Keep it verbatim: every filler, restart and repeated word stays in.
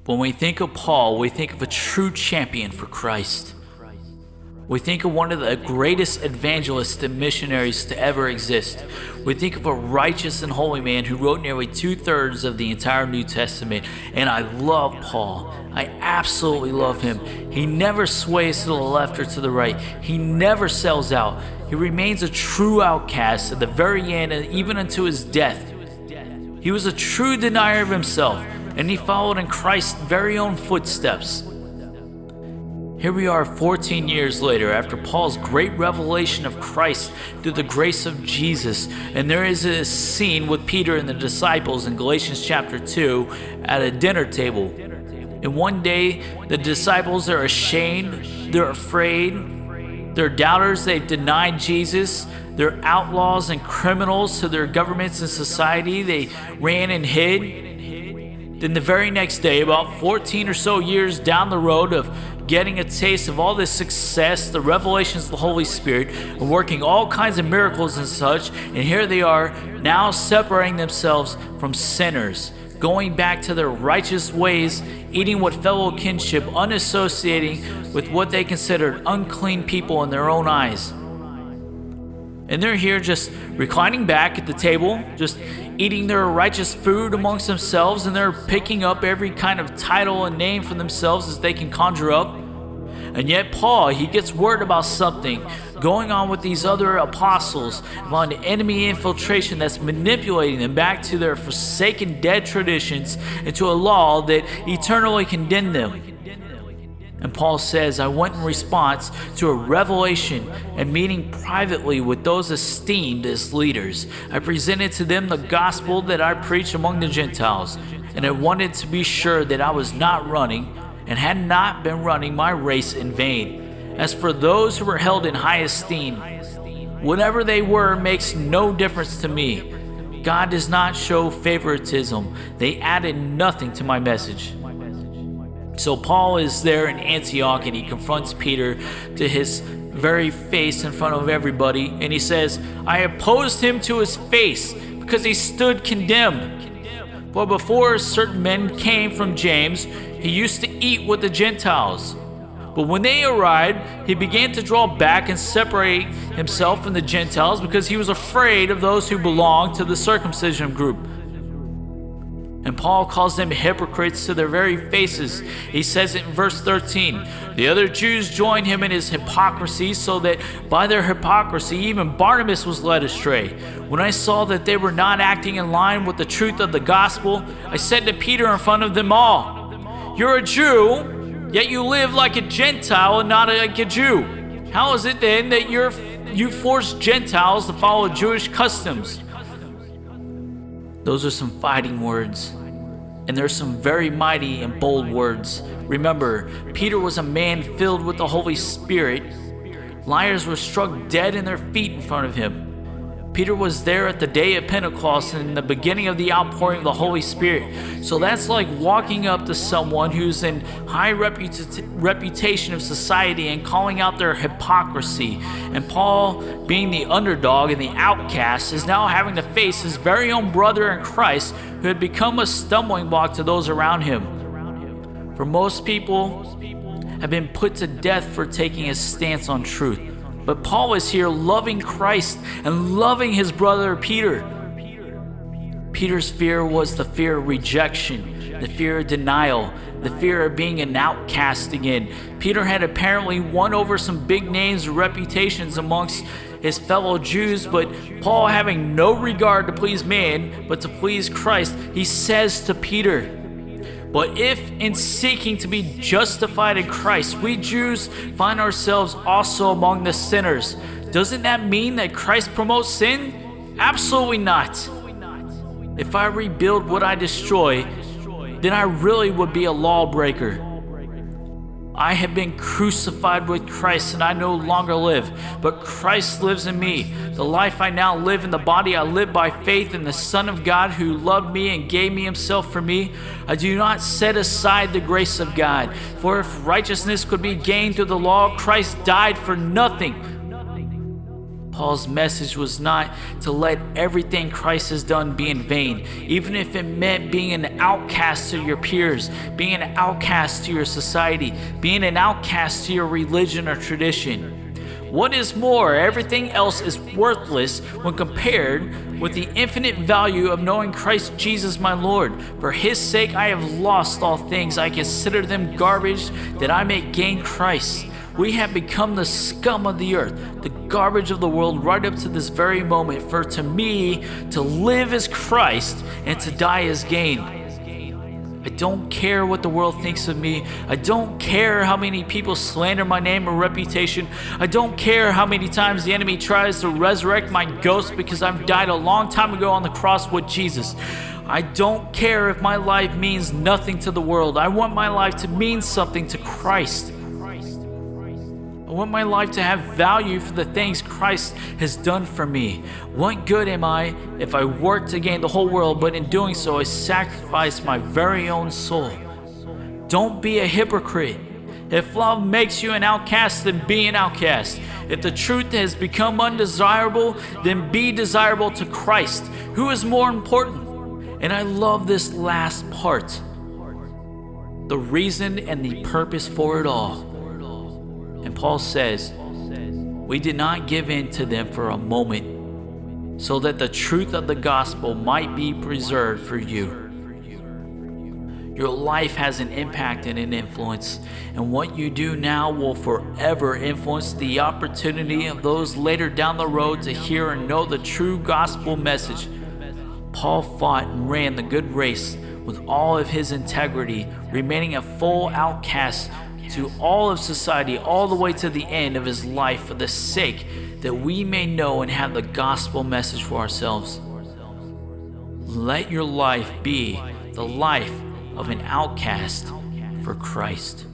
When we think of Paul, we think of a true champion for Christ. We think of one of the greatest evangelists and missionaries to ever exist. We think of a righteous and holy man who wrote nearly two-thirds of the entire New Testament. And I love Paul. I absolutely love him. He never sways to the left or to the right. He never sells out. He remains a true outcast at the very end and even unto his death. He was a true denier of himself, and he followed in Christ's very own footsteps. Here we are fourteen years later after Paul's great revelation of Christ through the grace of Jesus, and there is a scene with Peter and the disciples in Galatians chapter two at a dinner table. And one day the disciples are ashamed, they're afraid, they're doubters, they've denied Jesus, they're outlaws and criminals to their governments and society, they ran and hid. Then the very next day, about fourteen or so years down the road of getting a taste of all this success, the revelations of the Holy Spirit, and working all kinds of miracles and such, and here they are now separating themselves from sinners, going back to their righteous ways, eating with fellow kinship, unassociating with what they considered unclean people in their own eyes. And they're here just reclining back at the table, just eating their righteous food amongst themselves, and they're picking up every kind of title and name for themselves as they can conjure up. And yet Paul, he gets word about something going on with these other apostles, about an enemy infiltration that's manipulating them back to their forsaken dead traditions and to a law that eternally condemned them. And Paul says, I went in response to a revelation and meeting privately with those esteemed as leaders. I presented to them the gospel that I preach among the Gentiles, and I wanted to be sure that I was not running and had not been running my race in vain. As for those who were held in high esteem, whatever they were makes no difference to me. God does not show favoritism. They added nothing to my message. So Paul is there in Antioch, and he confronts Peter to his very face in front of everybody, and he says, I opposed him to his face because he stood condemned. For before certain men came from James, he used to eat with the Gentiles. But when they arrived, he began to draw back and separate himself from the Gentiles because he was afraid of those who belonged to the circumcision group. And Paul calls them hypocrites to their very faces. He says it in verse thirteen. The other Jews joined him in his hypocrisy, so that by their hypocrisy even Barnabas was led astray. When I saw that they were not acting in line with the truth of the gospel, I said to Peter in front of them all, You're a Jew, yet you live like a Gentile and not like a Jew. How is it then that you're, you force Gentiles to follow Jewish customs? Those are some fighting words, and there's some very mighty and bold words. Remember, Peter was a man filled with the Holy Spirit. Liars were struck dead in their feet in front of him. Peter was there at the day of Pentecost and the beginning of the outpouring of the Holy Spirit. So that's like walking up to someone who's in high reputa- reputation of society and calling out their hypocrisy. And Paul, being the underdog and the outcast, is now having to face his very own brother in Christ, who had become a stumbling block to those around him. For most people have been put to death for taking a stance on truth. But Paul is here loving Christ and loving his brother Peter. Peter's fear was the fear of rejection, the fear of denial, the fear of being an outcast again. Peter had apparently won over some big names and reputations amongst his fellow Jews, but Paul, having no regard to please man, but to please Christ, he says to Peter, But if in seeking to be justified in Christ, we Jews find ourselves also among the sinners, doesn't that mean that Christ promotes sin? Absolutely not. If I rebuild what I destroy, then I really would be a lawbreaker. I have been crucified with Christ, and I no longer live, but Christ lives in me. The life I now live in the body, I live by faith in the Son of God who loved me and gave me himself for me. I do not set aside the grace of God, for if righteousness could be gained through the law, Christ died for nothing. Paul's message was not to let everything Christ has done be in vain, even if it meant being an outcast to your peers, being an outcast to your society, being an outcast to your religion or tradition. What is more, everything else is worthless when compared with the infinite value of knowing Christ Jesus my Lord. For his sake I have lost all things. I consider them garbage that I may gain Christ. We have become the scum of the earth, the garbage of the world right up to this very moment. For to me, to live is Christ and to die is gain. I don't care what the world thinks of me. I don't care how many people slander my name or reputation. I don't care how many times the enemy tries to resurrect my ghost because I've died a long time ago on the cross with Jesus. I don't care if my life means nothing to the world. I want my life to mean something to Christ. I want my life to have value for the things Christ has done for me. What good am I if I work to gain the whole world, but in doing so I sacrifice my very own soul? Don't be a hypocrite. If love makes you an outcast, then be an outcast. If the truth has become undesirable, then be desirable to Christ, who is more important. And I love this last part. The reason and the purpose for it all. And Paul says, we did not give in to them for a moment, so that the truth of the gospel might be preserved for you. Your life has an impact and an influence, and what you do now will forever influence the opportunity of those later down the road to hear and know the true gospel message. Paul fought and ran the good race with all of his integrity, remaining a full outcast to all of society, all the way to the end of his life, for the sake that we may know and have the gospel message for ourselves. Let your life be the life of an outcast for Christ.